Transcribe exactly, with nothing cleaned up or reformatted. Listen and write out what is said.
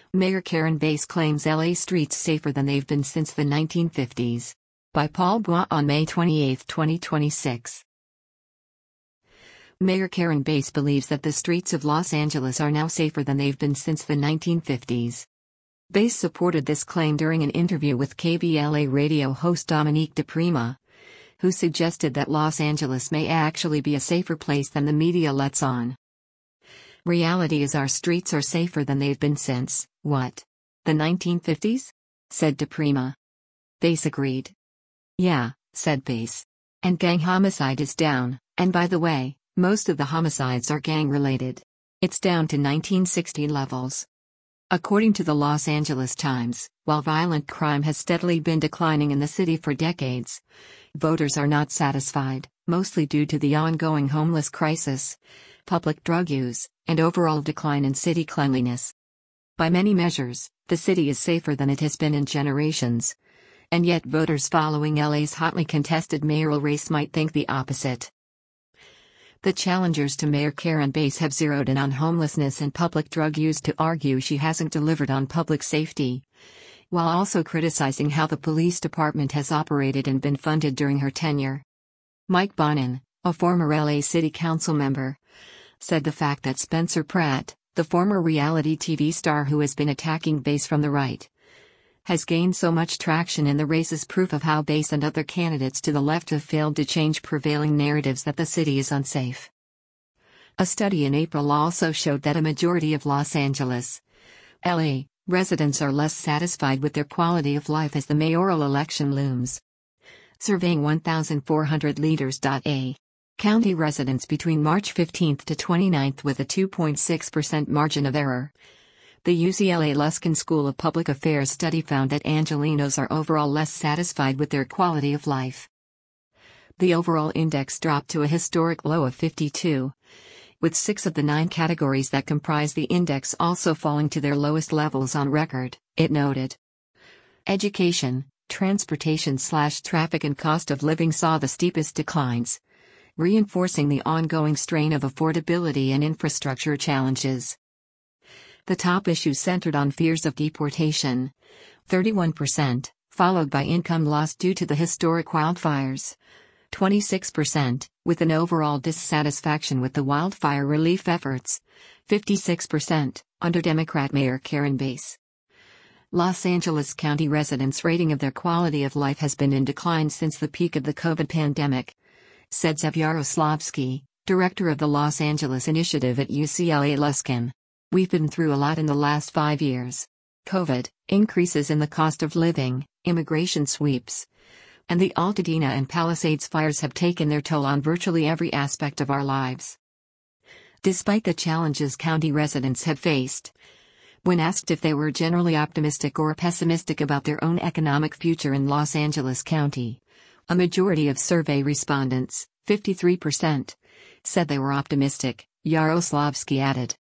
Mayor Karen Bass claims L A streets safer than they've been since the nineteen fifties. By Paul Bois on May twenty-eighth, twenty twenty-six. Mayor Karen Bass believes that the streets of Los Angeles are now safer than they've been since the nineteen fifties. Bass supported this claim during an interview with K B L A radio host Dominique DePrima, who suggested that Los Angeles may actually be a safer place than the media lets on. "Reality is our streets are safer than they've been since, what? The nineteen fifties? Said DePrima. Bass agreed. "Yeah," said Bass. "And gang homicide is down, and by the way, most of the homicides are gang-related. It's down to nineteen sixty levels." According to the Los Angeles Times, while violent crime has steadily been declining in the city for decades, voters are not satisfied, mostly due to the ongoing homeless crisis, public drug use, and overall decline in city cleanliness. By many measures, the city is safer than it has been in generations. And yet voters following L A's hotly contested mayoral race might think the opposite. The challengers to Mayor Karen Bass have zeroed in on homelessness and public drug use to argue she hasn't delivered on public safety, while also criticizing how the police department has operated and been funded during her tenure. Mike Bonin, a former L A City Council member, said the fact that Spencer Pratt, the former reality T V star who has been attacking Bass from the right, has gained so much traction in the race is proof of how Bass and other candidates to the left have failed to change prevailing narratives that the city is unsafe. A study in April also showed that a majority of Los Angeles, L A, residents are less satisfied with their quality of life as the mayoral election looms. Surveying one thousand four hundred leaders. A county residents between March fifteenth to twenty-ninth with a two point six percent margin of error. The U C L A Luskin School of Public Affairs study found that Angelenos are overall less satisfied with their quality of life. The overall index dropped to a historic low of fifty-two, with six of the nine categories that comprise the index also falling to their lowest levels on record, it noted. Education, transportation slash traffic and cost of living saw the steepest declines, reinforcing the ongoing strain of affordability and infrastructure challenges. The top issues centered on fears of deportation, thirty-one percent, followed by income loss due to the historic wildfires, twenty-six percent, with an overall dissatisfaction with the wildfire relief efforts, fifty-six percent, under Democrat Mayor Karen Bass. Los Angeles County residents' rating of their quality of life has been in decline since the peak of the COVID pandemic, said Zev Yaroslavsky, director of the Los Angeles Initiative at U C L A Luskin. "We've been through a lot in the last five years. COVID, increases in the cost of living, immigration sweeps, and the Altadena and Palisades fires have taken their toll on virtually every aspect of our lives." Despite the challenges county residents have faced, when asked if they were generally optimistic or pessimistic about their own economic future in Los Angeles County, a majority of survey respondents, fifty-three percent, said they were optimistic, Yaroslavsky added.